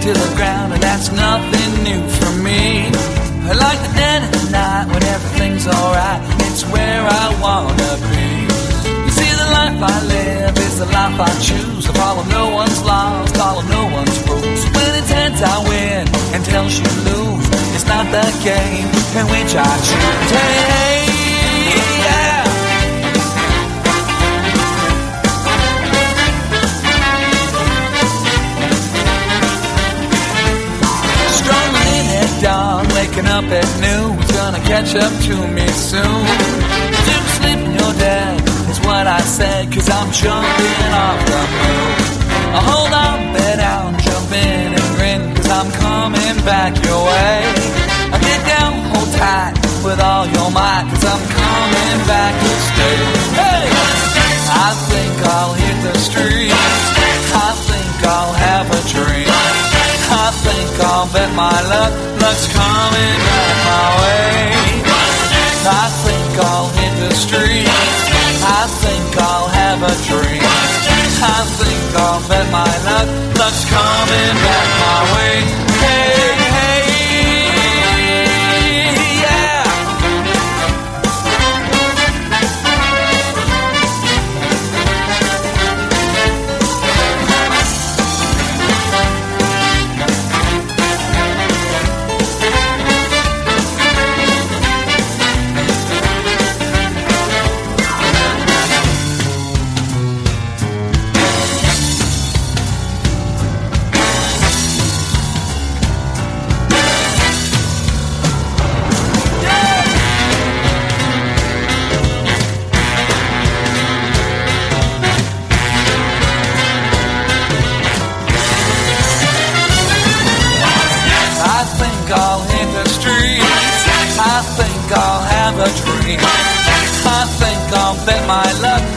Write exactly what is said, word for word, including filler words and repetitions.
to the ground, and that's nothing new for me. I like the dead of the night when everything's alright. It's where I wanna be. You see, the life I live is the life I choose. I follow no one's laws, follow no one's rules. When it's heads I win, and tails you lose. It's not the game in which I choose. Hey, hey, yeah. Dawn, waking up at noon, it's gonna catch up to me soon. You sleep in your dead, is what I said, cause I'm jumping off the moon. I hold on, bed down, jump in and grin, cause I'm coming back your way. I get down, hold tight, with all your might, cause I'm coming back to stay. Hey! I think I'll hit the streets, I think I'll have a drink, I think I'll bet my luck, luck's coming back my way. I think I'll hit the streets, I think I'll have a drink, I think I'll bet my luck, luck's coming back my way. Hey, hey, yeah. I'll hit the streets, I think I'll have a drink, I think I'll bet my luck,